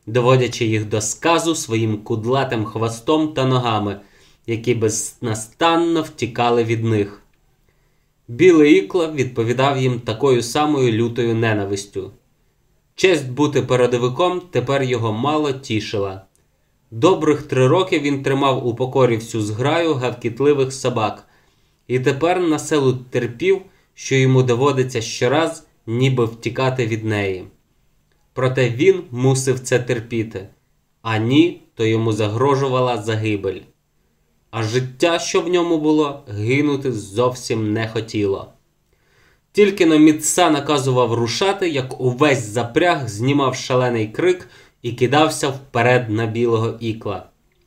доводячи їх до сказу своїм кудлатим хвостом та ногами, які безнастанно втікали від них. Біле Ікло відповідав їм такою самою лютою ненавистю. Честь бути передовиком тепер його мало тішила. Добрих 3 роки він тримав у покорі всю зграю гавкітливих собак, і тепер на силу терпів, що йому доводиться щораз ніби втікати від неї. Проте він мусив це терпіти, а ні, то йому загрожувала загибель. А життя, що в ньому було, гинути зовсім не хотіло. Тільки-но Міцса наказував рушати, як увесь запряг знімав шалений крик і кидався вперед на Білого Ікла.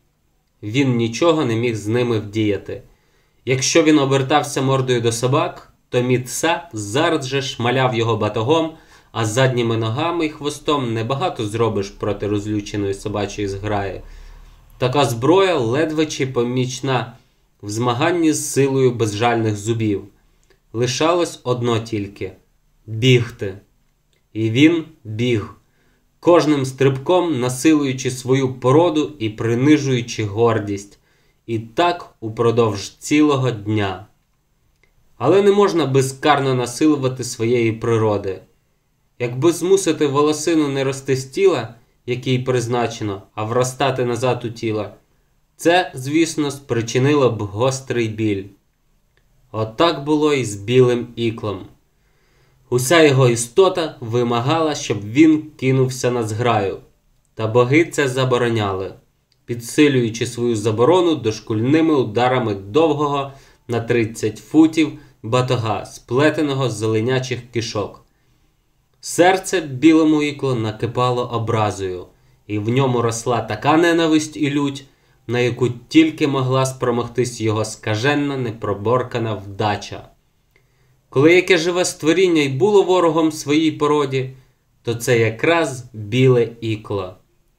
Він нічого не міг з ними вдіяти. Якщо він обертався мордою до собак, то Міцса зараз же шмаляв його батогом, а задніми ногами й хвостом небагато зробиш проти розлюченої собачої зграї. Така зброя ледве чи помічна в змаганні з силою безжальних зубів. Лишалось одно тільки – бігти. І він біг, кожним стрибком насилуючи свою породу і принижуючи гордість. І так упродовж цілого дня. Але не можна безкарно насилувати своєї природи. Якби змусити волосину не рости з тіла, як їй призначено, а вростати назад у тіло, це, звісно, спричинило б гострий біль. Отак було і з Білим Іклом. Уся його істота вимагала, щоб він кинувся на зграю. Та боги це забороняли, підсилюючи свою заборону дошкульними ударами довгого на 30 футів батога, сплетеного з оленячих кишок. Серце Білому Іклу накипало образою, і в ньому росла така ненависть і лють, на яку тільки могла спромогтись його скаженна, непроборкана вдача. Коли яке живе створіння й було ворогом своїй породі, то це якраз Біле Ікло.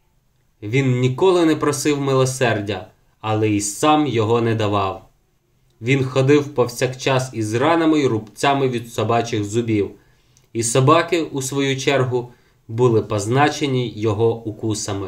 Він ніколи не просив милосердя, але й сам його не давав. Він ходив повсякчас із ранами й рубцями від собачих зубів, і собаки, у свою чергу, були позначені його укусами.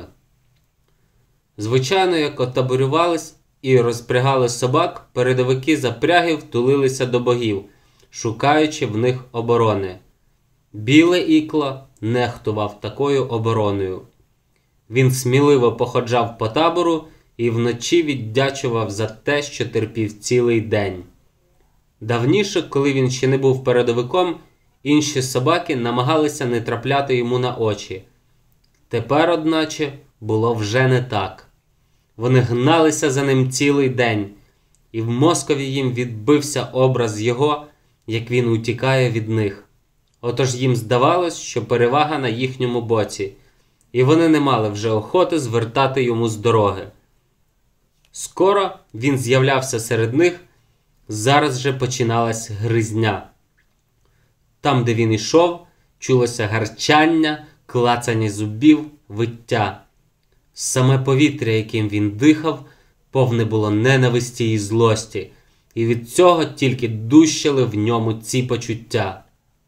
Звичайно, як отаборювались і розпрягали собак, передовики запрягів тулилися до богів, шукаючи в них оборони. Біле Ікло нехтував такою обороною. Він сміливо походжав по табору і вночі віддячував за те, що терпів цілий день. Давніше, коли він ще не був передовиком, інші собаки намагалися не трапляти йому на очі. Тепер, одначе, було вже не так. Вони гналися за ним цілий день, і в мозкові їм відбився образ його, як він утікає від них. Отож їм здавалось, що перевага на їхньому боці, і вони не мали вже охоти звертати йому з дороги. Скоро він з'являвся серед них, зараз же починалась гризня. Там, де він ішов, чулося гарчання, клацання зубів, виття. Саме повітря, яким він дихав, повне було ненависті і злості, і від цього тільки дужчали в ньому ці почуття.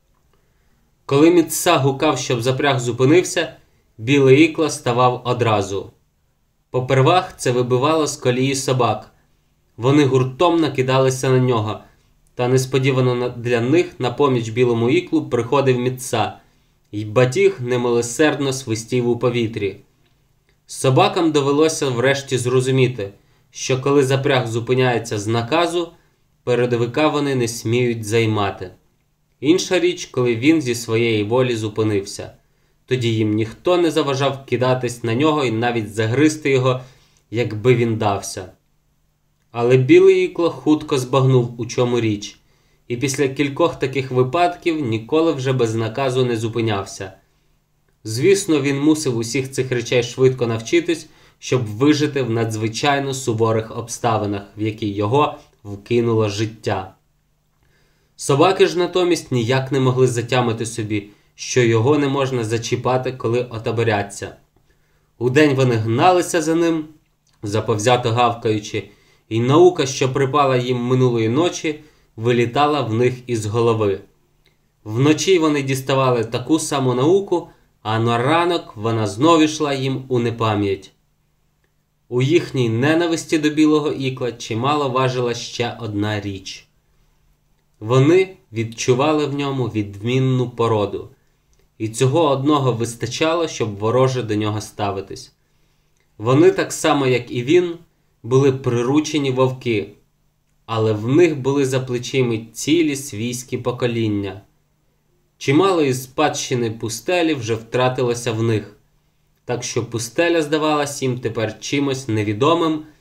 Коли Міцса гукав, щоб запряг зупинився, Біле Ікло ставав одразу. Попервах це вибивало з колії собак. Вони гуртом накидалися на нього, та несподівано для них на поміч Білому Іклу приходив Міцса, й батіг немилосердно свистів у повітрі. Собакам довелося врешті зрозуміти, що коли запряг зупиняється з наказу, передовика вони не сміють займати. Інша річ, коли він зі своєї волі зупинився. Тоді їм ніхто не заважав кидатись на нього і навіть загризти його, якби він дався. Але Біле Ікло хутко збагнув, у чому річ, і після кількох таких випадків ніколи вже без наказу не зупинявся. Звісно, він мусив усіх цих речей швидко навчитись, щоб вижити в надзвичайно суворих обставинах, в які його вкинуло життя. Собаки ж натомість ніяк не могли затямити собі, що його не можна зачіпати, коли отаборяться. Удень вони гналися за ним, заповзято гавкаючи, і наука, що припала їм минулої ночі, вилітала в них із голови. Вночі вони діставали таку саму науку, а на ранок вона знов ішла їм у непам'ять. У їхній ненависті до Білого Ікла чимало важила ще одна річ. Вони відчували в ньому відмінну породу, і цього одного вистачало, щоб вороже до нього ставитись. Вони, так само як і він, були приручені вовки, але в них були за плечима цілі свійські покоління. Чимало із спадщини пустелі вже втратилося в них, так що пустеля здавалась їм тепер чимось невідомим